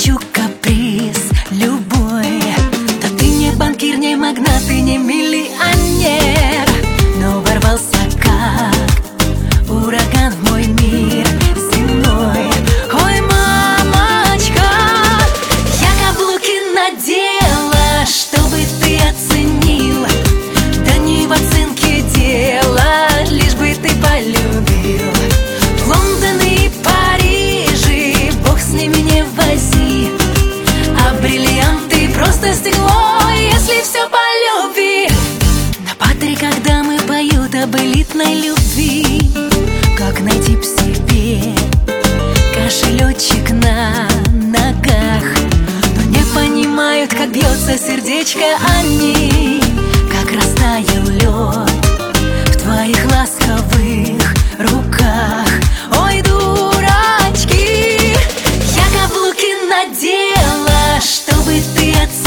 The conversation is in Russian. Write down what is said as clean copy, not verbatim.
хочу каприз любой. Да ты не банкир, не магнат и не миллионер, но ворвался как ураган в мой мир земной. Ой, мамочка, я каблуки надела, чтобы ты оценил. Да не в оценке дело, лишь бы ты полюбил. Лондон и Париж, бог с ними не вози, а бриллианты просто стекло, если все по любви. На Патриках дамы поют об элитной любви, как найти в себе кошелечек на ногах, но не понимают, как бьется сердечко они, как растаял лед в твоих ласковых руках. Ой, дурачки, я каблуки надела, чтобы ты оценил.